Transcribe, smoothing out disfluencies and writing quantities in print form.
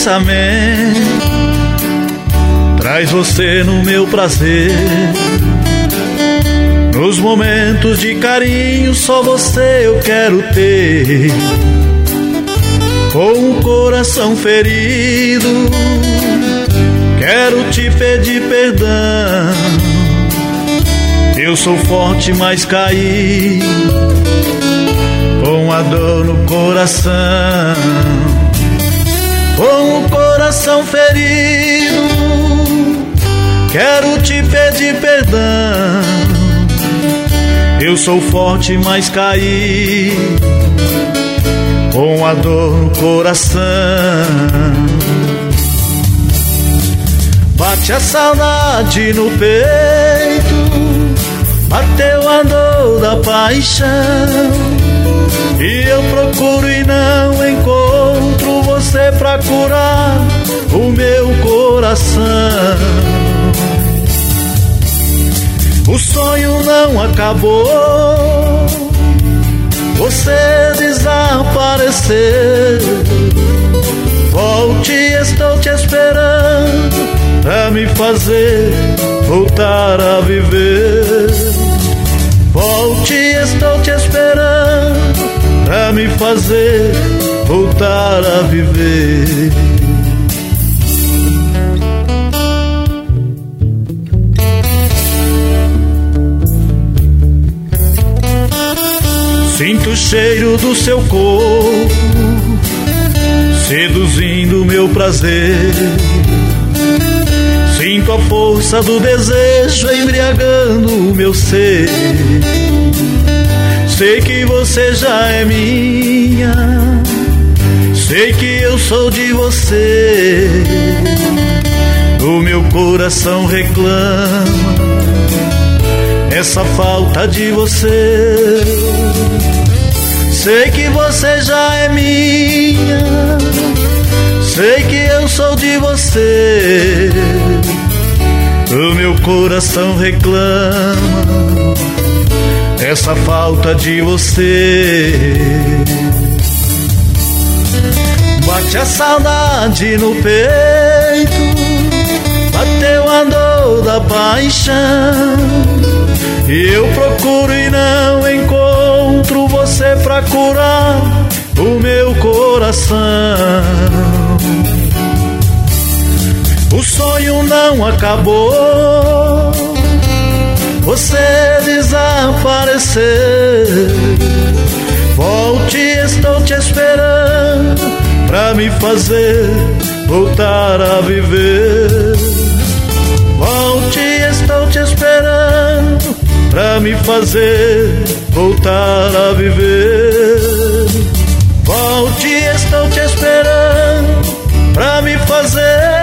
pensamento traz você no meu prazer. Nos momentos de carinho só você eu quero ter. Com o coração ferido quero te pedir perdão. Eu sou forte, mas caí com a dor no coração. Com o coração ferido quero te pedir perdão. Eu sou forte, mas caí com a dor no coração. Bate a saudade no peito, bateu a dor da paixão, e eu procuro e não encontro você pra curar o meu coração. O sonho não acabou, você desapareceu. Volte, estou te esperando pra me fazer voltar a viver. Volte, estou te esperando pra me fazer voltar a viver. Sinto o cheiro do seu corpo seduzindo meu prazer. Sinto a força do desejo embriagando o meu ser. Sei que você já é minha, sei que eu sou de você. O meu coração reclama essa falta de você. Sei que você já é minha, sei que eu sou de você. O meu coração reclama essa falta de você. Bate a saudade no peito, bateu a dor da paixão, e eu procuro e não encontro você pra curar o meu coração. O sonho não acabou, você desapareceu. Volte, estou te esperando pra me fazer voltar a viver. Volte, estou te esperando pra me fazer voltar a viver. Volte, estou te esperando pra me fazer